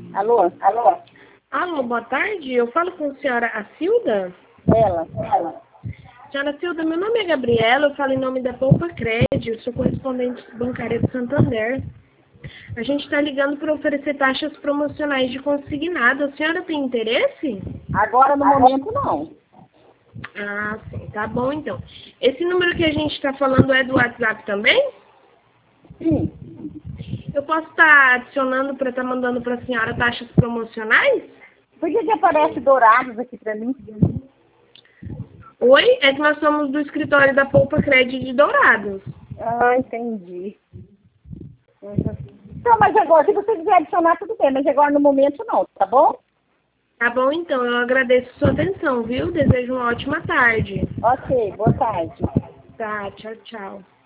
Alô? Alô, boa tarde. Eu falo com a senhora Acilda? Ela. Senhora Acilda, meu nome é Gabriela, eu falo em nome da Poupa Crédito, eu sou correspondente bancária do Santander. A gente está ligando para oferecer taxas promocionais de consignado. A senhora tem interesse? Agora, no momento, não. Ah, sim. Tá bom, então. Esse número que a gente está falando é do WhatsApp também? Sim. Eu posso estar adicionando para estar mandando para a senhora taxas promocionais? Por que aparece dourados aqui pra mim? Oi, é que nós somos do escritório da Poupa Crédito de Dourados. Ah, entendi. Então, mas agora, se você quiser adicionar, tudo bem, mas agora no momento não, tá bom? Tá bom, então. Eu agradeço sua atenção, viu? Desejo uma ótima tarde. Ok, boa tarde. Tá, tchau, tchau.